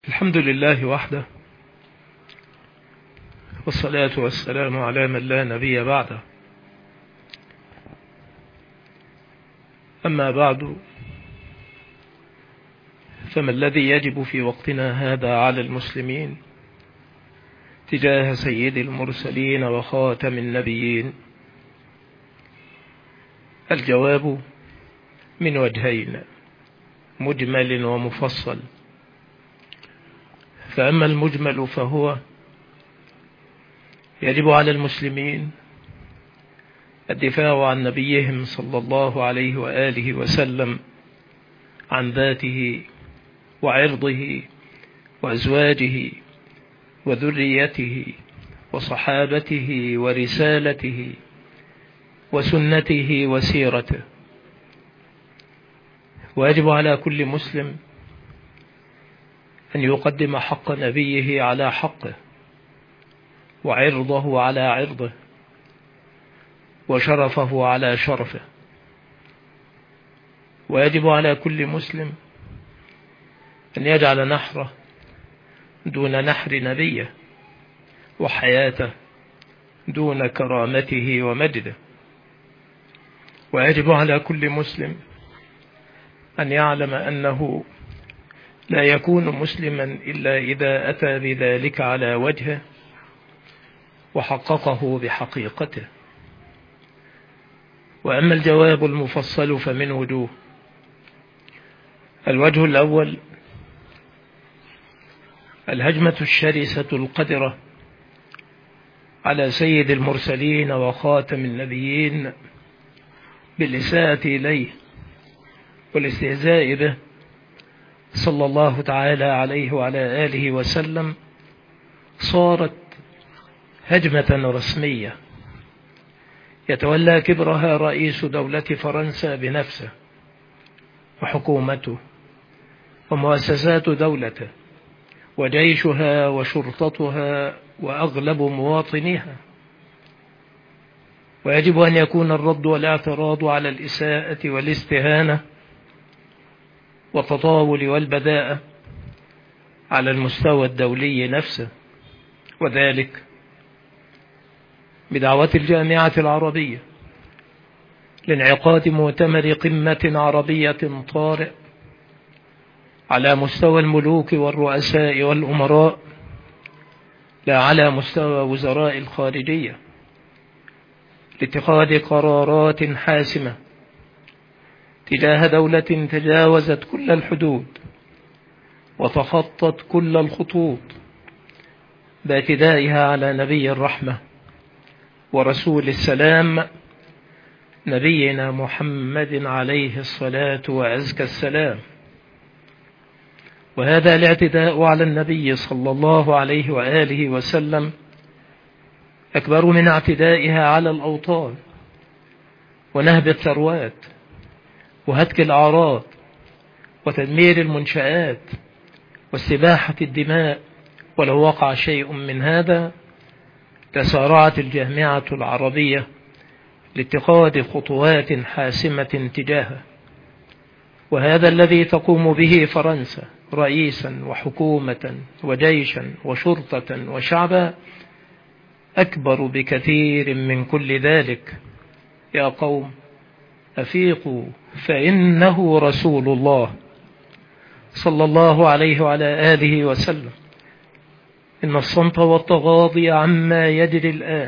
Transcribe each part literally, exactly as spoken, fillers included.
الحمد لله وحده، والصلاة والسلام على من لا نبي بعده. أما بعد، فما الذي يجب في وقتنا هذا على المسلمين تجاه سيد المرسلين وخاتم النبيين؟ الجواب من وجهين، مجمل ومفصل. فأما المجمل فهو يجب على المسلمين الدفاع عن نبيهم صلى الله عليه وآله وسلم، عن ذاته وعرضه وأزواجه وذريته وصحابته ورسالته وسنته وسيرته. ويجب على كل مسلم أن يقدم حق نبيه على حقه، وعرضه على عرضه، وشرفه على شرفه. ويجب على كل مسلم أن يجعل نحره دون نحر نبيه، وحياته دون كرامته ومجده. ويجب على كل مسلم أن يعلم أنه لا يكون مسلما إلا إذا أتى بذلك على وجهه وحققه بحقيقته. وأما الجواب المفصل فمن وجوه. الوجه الأول: الهجمة الشرسة القدرة على سيد المرسلين وخاتم النبيين بالإساءة إليه والاستهزاء به صلى الله تعالى عليه وعلى آله وسلم، صارت هجمة رسمية يتولى كبرها رئيس دولة فرنسا بنفسه، وحكومته ومؤسسات دولته وجيشها وشرطتها وأغلب مواطنيها. ويجب أن يكون الرد والاعتراض على الإساءة والاستهانة والتطاول والبذاءة على المستوى الدولي نفسه، وذلك بدعوة الجامعة العربية لانعقاد مؤتمر قمة عربية طارئ على مستوى الملوك والرؤساء والأمراء، لا على مستوى وزراء الخارجية، لاتخاذ قرارات حاسمة تجاه دولة تجاوزت كل الحدود وتخطت كل الخطوط باعتدائها على نبي الرحمة ورسول السلام، نبينا محمد عليه الصلاة وأزكى السلام. وهذا الاعتداء على النبي صلى الله عليه وآله وسلم أكبر من اعتدائها على الأوطان ونهب الثروات وهتك الأعراض وتدمير المنشآت واستباحة الدماء. ولو وقع شيء من هذا تسارعت الجامعة العربية لاتخاذ خطوات حاسمة تجاهه. وهذا الذي تقوم به فرنسا رئيسا وحكومة وجيشا وشرطة وشعبا أكبر بكثير من كل ذلك. يا قوم أفيقوا فإنه رسول الله صلى الله عليه وعلى آله وسلم. إن الصمت والتغاضي عما يجري الآن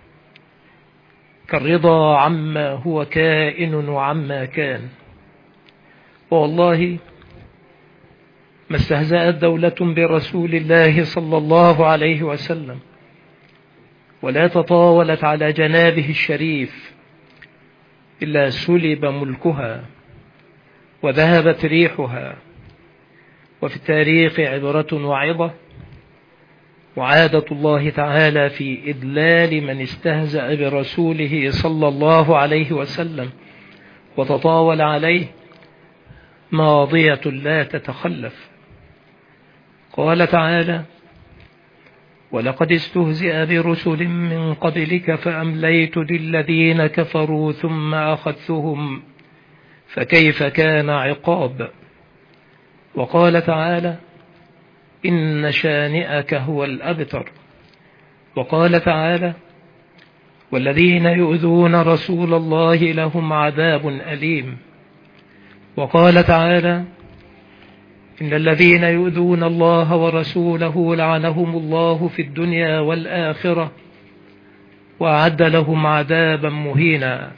كالرضا عما هو كائن وعما كان. والله ما استهزأت دولة برسول الله صلى الله عليه وسلم ولا تطاولت على جنابه الشريف إلا سلب ملكها وذهبت ريحها. وفي التاريخ عبرة وعظة، وعادة الله تعالى في إذلال من استهزأ برسوله صلى الله عليه وسلم وتطاول عليه ماضية لا تتخلف. قال تعالى: ولقد استهزئ برسل من قبلك فأمليت للذين كفروا ثم أخذتهم فكيف كان عقاب. وقال تعالى: إن شانئك هو الأبتر. وقال تعالى: والذين يؤذون رسول الله لهم عذاب أليم. وقال تعالى: إن الذين يؤذون الله ورسوله لعنهم الله في الدنيا والآخرة وأعد لهم عذابا مهينا.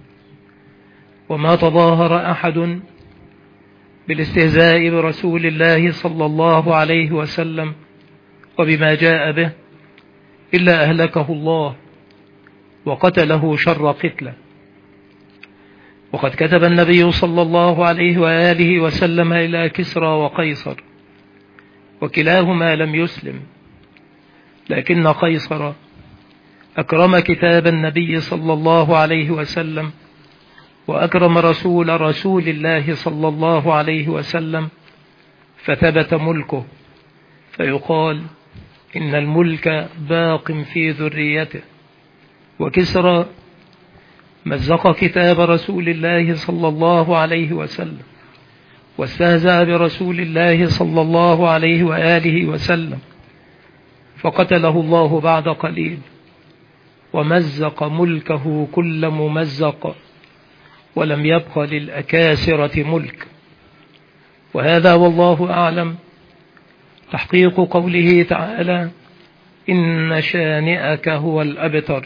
وما تظاهر أحد بالاستهزاء برسول الله صلى الله عليه وسلم وبما جاء به إلا أهلكه الله وقتله شر قتله. وقد كتب النبي صلى الله عليه وآله وسلم إلى كسرى وقيصر، وكلاهما لم يسلم، لكن قيصر أكرم كتاب النبي صلى الله عليه وسلم وأكرم رسول رسول الله صلى الله عليه وسلم، فثبت ملكه، فيقال إن الملك باق في ذريته. وكسرى مزق كتاب رسول الله صلى الله عليه وسلم واستهزأ برسول الله صلى الله عليه وآله وسلم، فقتله الله بعد قليل، ومزق ملكه كل ممزق، ولم يبق للأكاسرة ملك. وهذا والله أعلم تحقيق قوله تعالى: إن شانئك هو الأبتر.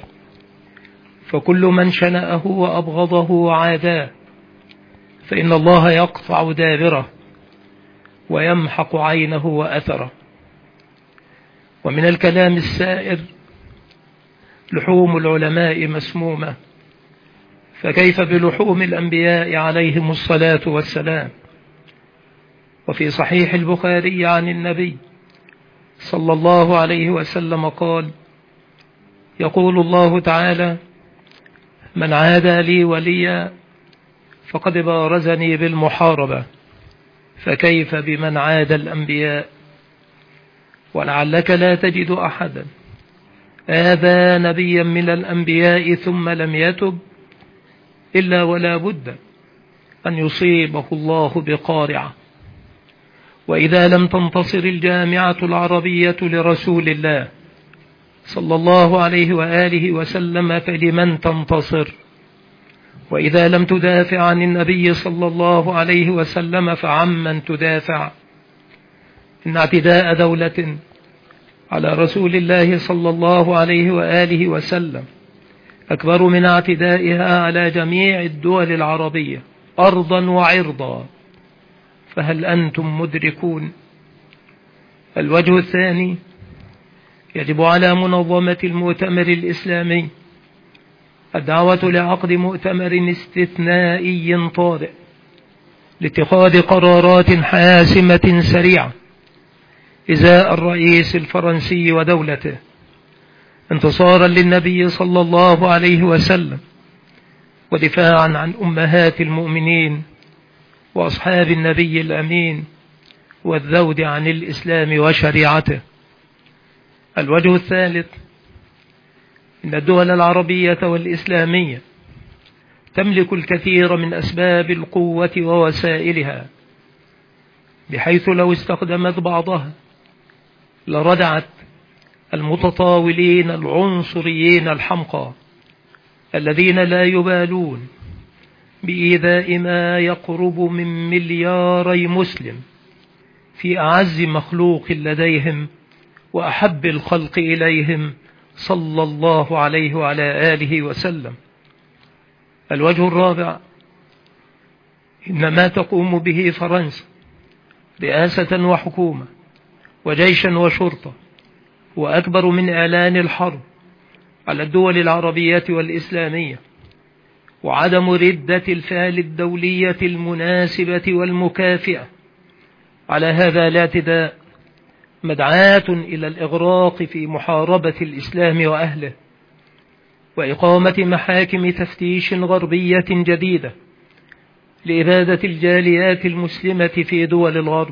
فكل من شنأه وأبغضه عاداه، فإن الله يقطع دابره ويمحق عينه وأثره. ومن الكلام السائر: لحوم العلماء مسمومة، فكيف بلحوم الأنبياء عليهم الصلاة والسلام؟ وفي صحيح البخاري عن النبي صلى الله عليه وسلم قال: يقول الله تعالى: من عادى لي وليا فقد بارزني بالمحاربة، فكيف بمن عادى الأنبياء؟ ولعلك لا تجد أحدا آذى نبيا من الأنبياء ثم لم يتب إلا ولا بد أن يصيبه الله بقارعة. وإذا لم تنتصر الجامعة العربية لرسول الله صلى الله عليه وآله وسلم فلمن تنتصر؟ وإذا لم تدافع عن النبي صلى الله عليه وسلم فعمن تدافع؟ إن اعتداء دولة على رسول الله صلى الله عليه وآله وسلم أكبر من اعتدائها على جميع الدول العربية أرضا وعرضا، فهل أنتم مدركون؟ الوجه الثاني: يجب على منظمة المؤتمر الإسلامي الدعوة لعقد مؤتمر استثنائي طارئ لاتخاذ قرارات حاسمة سريعة إزاء الرئيس الفرنسي ودولته، انتصارا للنبي صلى الله عليه وسلم، ودفاعا عن أمهات المؤمنين وأصحاب النبي الأمين، والذود عن الإسلام وشريعته. الوجه الثالث: إن الدول العربية والإسلامية تملك الكثير من أسباب القوة ووسائلها، بحيث لو استخدمت بعضها لردعت المتطاولين العنصريين الحمقى الذين لا يبالون بإيذاء ما يقرب من ملياري مسلم في أعز مخلوق لديهم وأحب الخلق إليهم صلى الله عليه وعلى آله وسلم. الوجه الرابع: إن ما تقوم به فرنسا رئاسة وحكومة وجيشا وشرطة هو أكبر من إعلان الحرب على الدول العربية والإسلامية، وعدم ردة الفعل الدولية المناسبة والمكافئة على هذا الاعتداء مدعاة إلى الإغراق في محاربة الإسلام وأهله، وإقامة محاكم تفتيش غربية جديدة لإبادة الجاليات المسلمة في دول الغرب،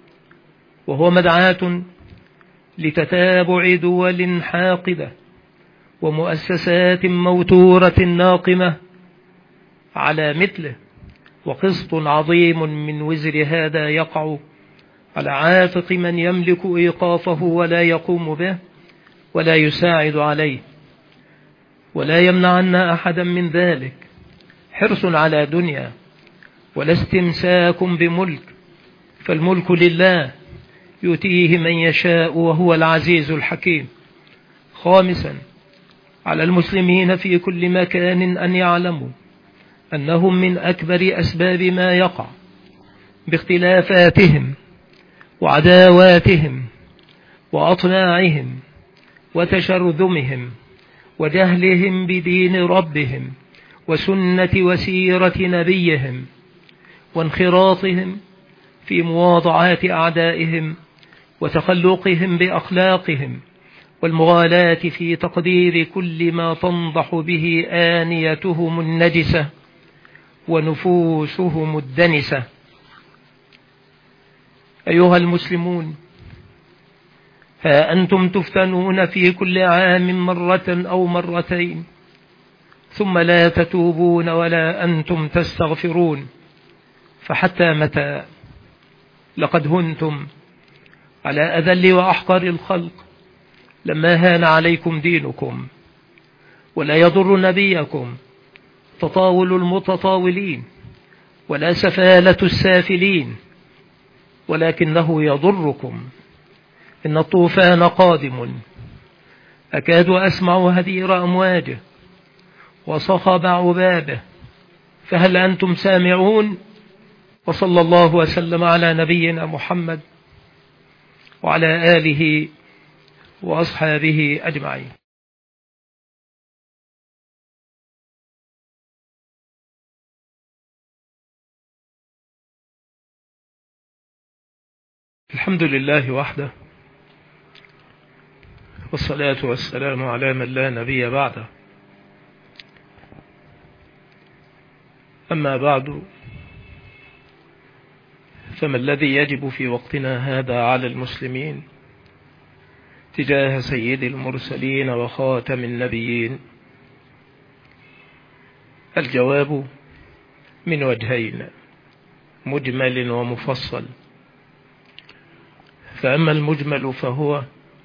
وهو مدعاة لتتابع دول حاقدة ومؤسسات موتورة ناقمة على مثله، وقسط عظيم من وزر هذا يقع على عاتق من يملك إيقافه ولا يقوم به ولا يساعد عليه، ولا يمنعن أحدا من ذلك حرص على دنيا ولا استمساك بملك، فالملك لله يؤتيه من يشاء وهو العزيز الحكيم. خامسا، على المسلمين في كل مكان أن يعلموا أنهم من أكبر أسباب ما يقع باختلافاتهم وعداواتهم وأطماعهم وتشرذمهم وجهلهم بدين ربهم وسنة وسيرة نبيهم وانخراطهم في مواضعات أعدائهم وتخلقهم بأخلاقهم والمغالاة في تقدير كل ما تنضح به آنيتهم النجسة ونفوسهم الدنسة. أيها المسلمون، ها أنتم تفتنون في كل عام مرة أو مرتين، ثم لا تتوبون ولا أنتم تستغفرون، فحتى متى؟ لقد هنتم على أذل وأحقر الخلق لما هان عليكم دينكم، ولا يضر نبيكم تطاول المتطاولين ولا سفالة السافلين، ولكنه يضركم. إن الطوفان قادم، أكاد أسمع هدير أمواجه وصخب عبابه، فهل أنتم سامعون؟ وصلى الله وسلم على نبينا محمد وعلى آله وأصحابه أجمعين. الحمد لله وحده، والصلاة والسلام على من لا نبي بعده. أما بعد، فما الذي يجب في وقتنا هذا على المسلمين تجاه سيد المرسلين وخاتم النبيين؟ الجواب من وجهين، مجمل ومفصل. فأما المجمل فهو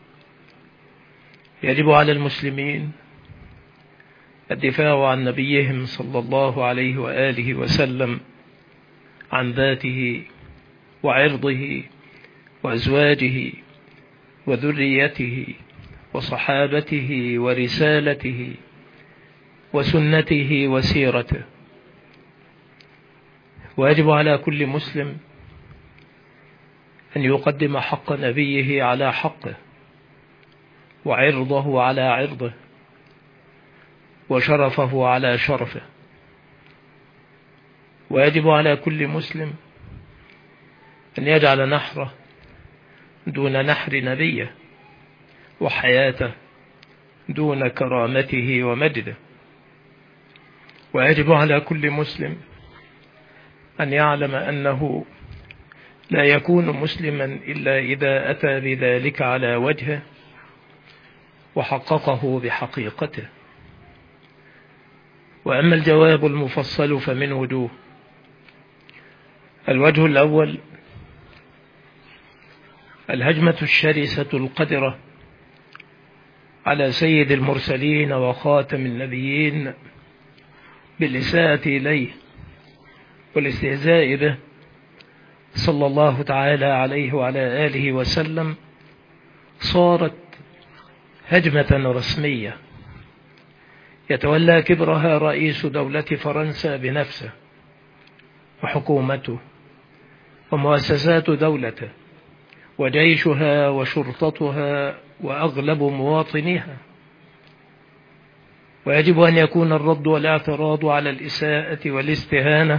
يجب على المسلمين الدفاع عن نبيهم صلى الله عليه وآله وسلم، عن ذاته وعرضه وأزواجه وذريته وصحابته ورسالته وسنته وسيرته. ويجب على كل مسلم أن يقدم حق نبيه على حقه، وعرضه على عرضه، وشرفه على شرفه. ويجب على كل مسلم أن يجعل نحره دون نحر نبيه، وحياته دون كرامته ومجده. ويجب على كل مسلم أن يعلم أنه لا يكون مسلما إلا إذا أتى بذلك على وجهه وحققه بحقيقته. وأما الجواب المفصل فمن وجوه. الوجه الأول، الهجمة الشرسة القدرة على سيد المرسلين وخاتم النبيين بالإساءة إليه والاستهزاء به صلى الله تعالى عليه وعلى آله وسلم، صارت هجمة رسمية يتولى كبرها رئيس دولة فرنسا بنفسه، وحكومته ومؤسسات دولته وجيشها وشرطتها وأغلب مواطنيها. ويجب أن يكون الرد والاعتراض على الإساءة والاستهانة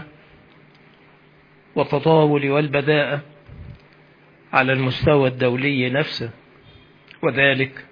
والتطاول والبذاءة على المستوى الدولي نفسه، وذلك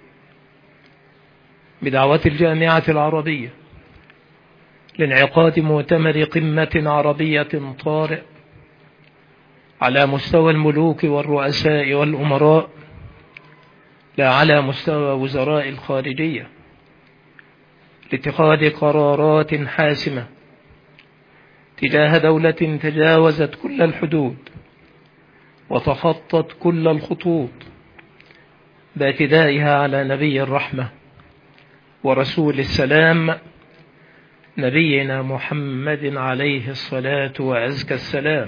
بدعوة الجامعة العربية لانعقاد مؤتمر قمة عربية طارئ على مستوى الملوك والرؤساء والأمراء، لا على مستوى وزراء الخارجية، لاتخاذ قرارات حاسمة تجاه دولة تجاوزت كل الحدود وتخطت كل الخطوط باعتدائها على نبي الرحمة ورسول السلام نبينا محمد عليه الصلاة وأزكى السلام.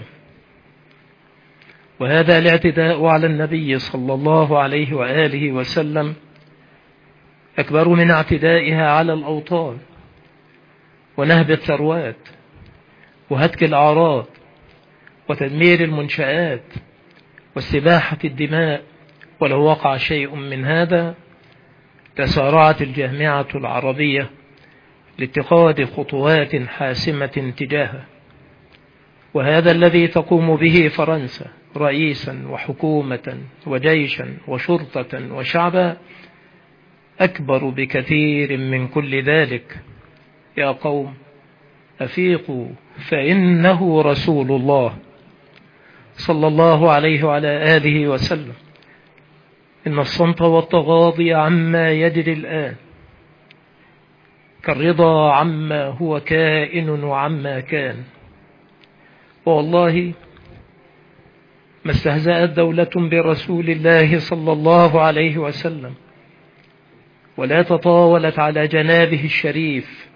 وهذا الاعتداء على النبي صلى الله عليه وآله وسلم أكبر من اعتدائها على الأوطان ونهب الثروات وهتك الأعراض وتدمير المنشآت واستباحة الدماء. ولو وقع شيء من هذا تسارعت الجامعة العربية لاتخاذ خطوات حاسمة تجاهه. وهذا الذي تقوم به فرنسا رئيسا وحكومة وجيشا وشرطة وشعبا أكبر بكثير من كل ذلك. يا قوم أفيقوا فإنه رسول الله صلى الله عليه وعلى آله وسلم. إن الصمت والتغاضي عما يجري الآن كالرضا عما هو كائن وعما كان. والله ما استهزأت دولة برسول الله صلى الله عليه وسلم ولا تطاولت على جنابه الشريف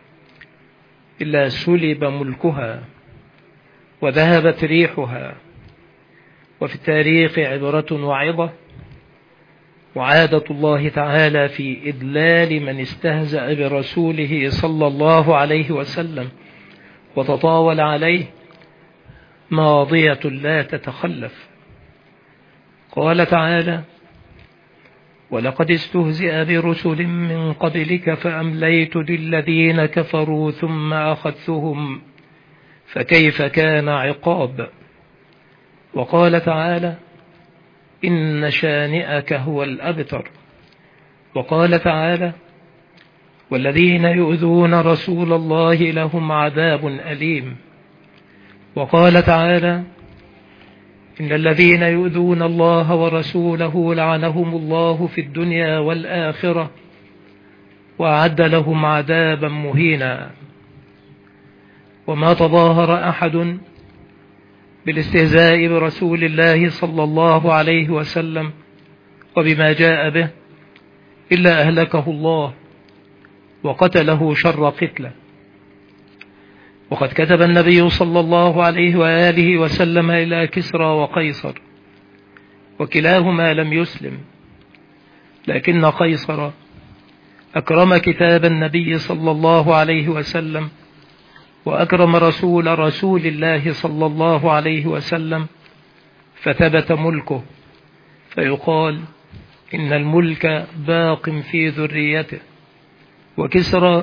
إلا سلب ملكها وذهبت ريحها. وفي التاريخ عبرة وعظة وعادة الله تعالى في إذلال من استهزأ برسوله صلى الله عليه وسلم وتطاول عليه ماضية لا تتخلف. قال تعالى: ولقد استهزئ برسل من قبلك فأمليت للذين كفروا ثم أخذتهم فكيف كان عقاب. وقال تعالى: إن شانئك هو الأبتر. وقال تعالى: والذين يؤذون رسول الله لهم عذاب أليم. وقال تعالى: إن الذين يؤذون الله ورسوله لعنهم الله في الدنيا والآخرة وأعد لهم عذابا مهينا. وما تظاهر أحد بالاستهزاء برسول الله صلى الله عليه وسلم وبما جاء به إلا أهلكه الله وقتله شر قتله. وقد كتب النبي صلى الله عليه وآله وسلم إلى كسرى وقيصر وكلاهما لم يسلم، لكن قيصر أكرم كتاب النبي صلى الله عليه وسلم وأكرم رسول رسول الله صلى الله عليه وسلم فثبت ملكه، فيقال إن الملك باق في ذريته. وكسرى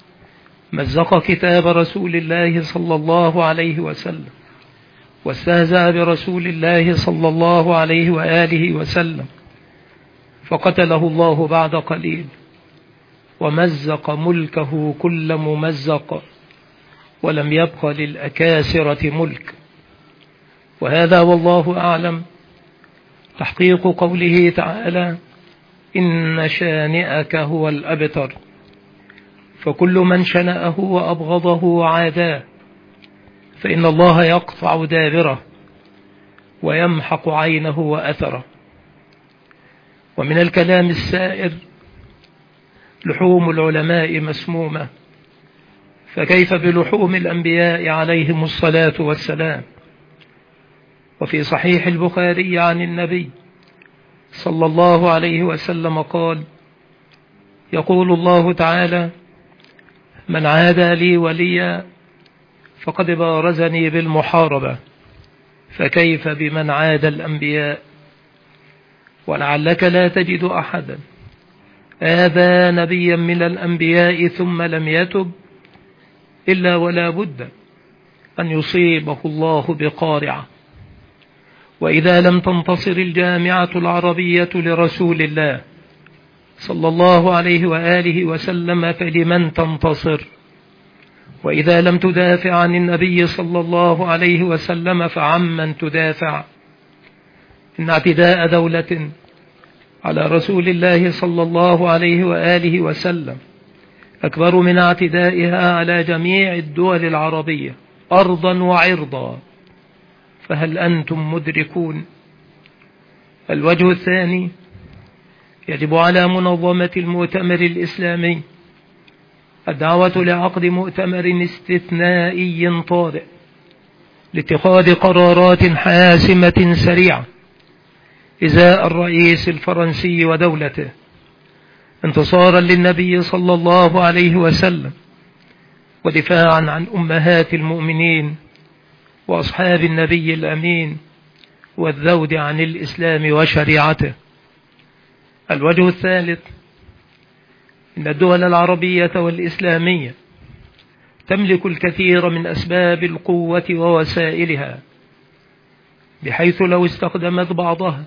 مزق كتاب رسول الله صلى الله عليه وسلم واستهزأ برسول الله صلى الله عليه وآله وسلم فقتله الله بعد قليل ومزق ملكه كل ممزق ولم يبق للأكاسرة ملك. وهذا والله أعلم تحقيق قوله تعالى: إن شانئك هو الأبتر. فكل من شنأه وأبغضه وعاداه فإن الله يقطع دابره ويمحق عينه وأثره. ومن الكلام السائر: لحوم العلماء مسمومة، فكيف بلحوم الأنبياء عليهم الصلاة والسلام. وفي صحيح البخاري عن النبي صلى الله عليه وسلم قال: يقول الله تعالى: من عادى لي وليا فقد بارزني بالمحاربة، فكيف بمن عاد الأنبياء. ولعلك لا تجد أحدا آذى نبيا من الأنبياء ثم لم يتب إلا ولا بد أن يصيبه الله بقارعة. وإذا لم تنتصر الجامعة العربية لرسول الله صلى الله عليه وآله وسلم فلمن تنتصر؟ وإذا لم تدافع عن النبي صلى الله عليه وسلم فعمن تدافع؟ إن اعتداء دولة على رسول الله صلى الله عليه وآله وسلم أكبر من اعتدائها على جميع الدول العربية أرضا وعرضا. فهل أنتم مدركون الوجه الثاني: يجب على منظمة المؤتمر الإسلامي الدعوة لعقد مؤتمر استثنائي طارئ لاتخاذ قرارات حاسمة سريعة إزاء الرئيس الفرنسي ودولته، انتصارا للنبي صلى الله عليه وسلم، ودفاعا عن أمهات المؤمنين وأصحاب النبي الأمين، والذود عن الإسلام وشريعته. الوجه الثالث: إن الدول العربية والإسلامية تملك الكثير من أسباب القوة ووسائلها، بحيث لو استخدمت بعضها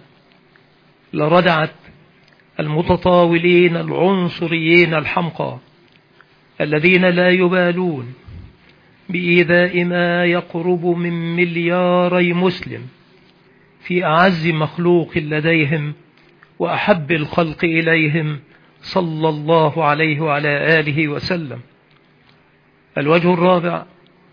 لردعت المتطاولين العنصريين الحمقى الذين لا يبالون بإيذاء ما يقرب من ملياري مسلم في أعز مخلوق لديهم وأحب الخلق إليهم صلى الله عليه وعلى آله وسلم. الوجه الرابع: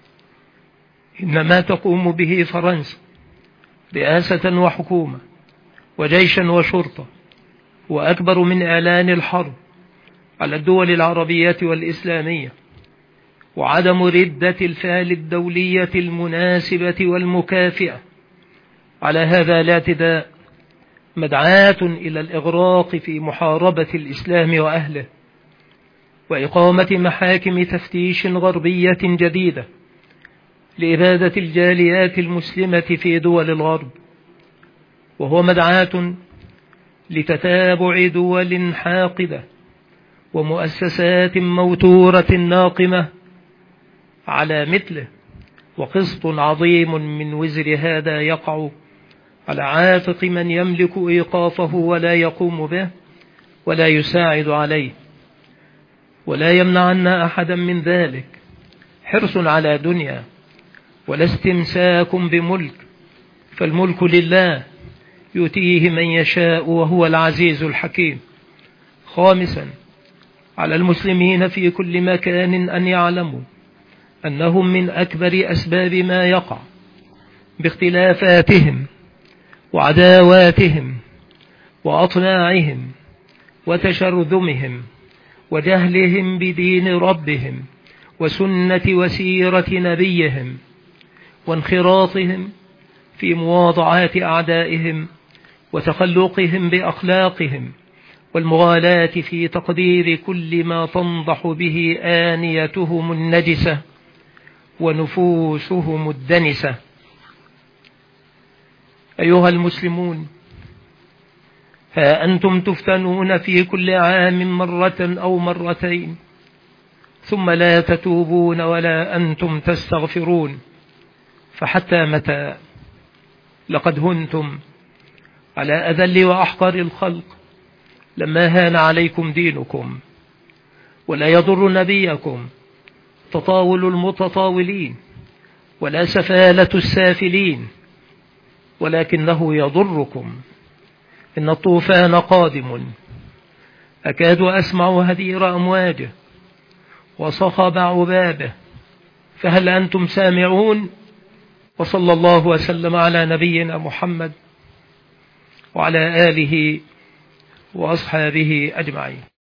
إن ما تقوم به فرنسا رئاسة وحكومة وجيشا وشرطة هو أكبر من إعلان الحرب على الدول العربية والإسلامية، وعدم ردة الفعل الدولية المناسبة والمكافئة على هذا الاعتداء مدعاة إلى الإغراق في محاربة الإسلام وأهله، وإقامة محاكم تفتيش غربية جديدة لإبادة الجاليات المسلمة في دول الغرب، وهو مدعاة لتتابع دول حاقدة ومؤسسات موتورة ناقمة على مثله، وقسط عظيم من وزر هذا يقع على عاتق من يملك إيقافه ولا يقوم به ولا يساعد عليه. ولا يمنعن أحدا من ذلك حرص على دنيا ولا استمساك بملك، فالملك لله يؤتيه من يشاء وهو العزيز الحكيم. خامسا: على المسلمين في كل مكان أن يعلموا أنهم من أكبر أسباب ما يقع باختلافاتهم وعداواتهم وأطماعهم وتشرذمهم وجهلهم بدين ربهم وسنة وسيرة نبيهم، وانخراطهم في مواضعات أعدائهم وتخلقهم بأخلاقهم، والمغالاة في تقدير كل ما تنضح به آنيتهم النجسة ونفوسهم الدنسة. أيها المسلمون، ها أنتم تفتنون في كل عام مرة أو مرتين، ثم لا تتوبون ولا أنتم تستغفرون، فحتى متى؟ لقد هنتم على أذل وأحقر الخلق لما هان عليكم دينكم. ولا يضر نبيكم تطاول المتطاولين ولا سفالة السافلين، ولكنه يضركم إن الطوفان قادم، أكاد أسمع هدير أمواجه وصخب عبابه، فهل أنتم سامعون؟ وصلى الله وسلم على نبينا محمد وعلى آله وأصحابه أجمعين.